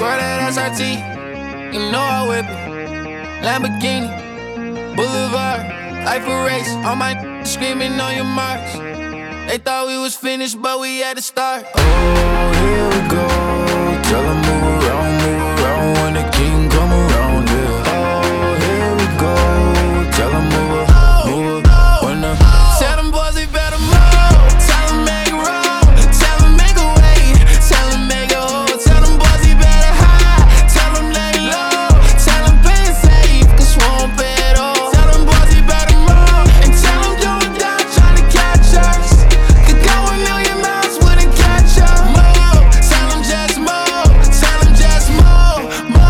Swear that SRT, you know I whip it. Lamborghini, Boulevard, life a race. All my screaming on your marks. They thought we was finished, but we had to start. Oh, here we go. Tell 'em move around when the king come around, yeah. Oh, here we go. Tell 'em move when the Tell them boys they better move. Tell them make it roll. Tell them make a way. Tell them make it hold. Tell them boys they better hide. Tell them lay low. Tell them play it safe, cause we won't pay it all. Tell them boys they better move. And tell them do it down, trying to catch us. Could go a million miles, wouldn't catch up. Move. Tell them just move. Tell them just move.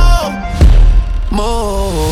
Move.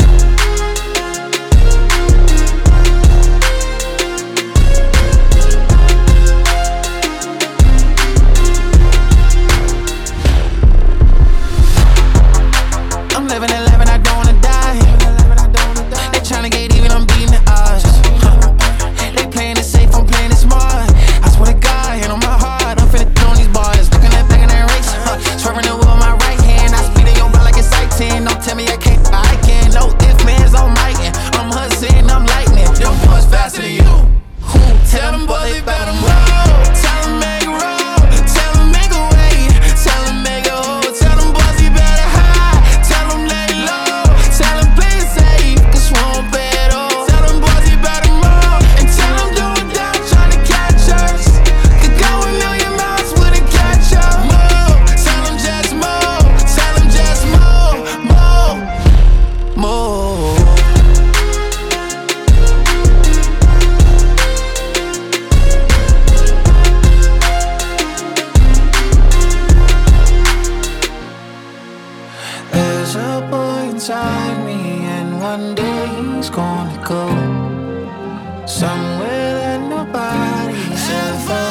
I'm living and living, I don't wanna die. They tryna get even, I'm beating the odds. They playing it safe, I'm playing it smart. I swear to God, hand on my heart, I'm finna throw these bars. Looking at back in that race, swerving the wheel with my right hand. I speed in your blood like it's sight 10. Don't tell me I can't, I can. No if, man's on mic, and I'm hustling, I'm lightning. Them boys faster than you. Tell them boys they better move. Tell them make it roll. Tell them make a way. Tell them make it hold. Tell them boys they better hide. Tell them lay low. Tell them play it safe, cause we won't pay it all. Tell them boys they better move. And tell them do it down, tryna catch us. Could go a million miles, wouldn't catch up. Move. Tell them just move. Tell them just move. Move. There's a boy inside me, and one day he's gonna go somewhere that nobody's ever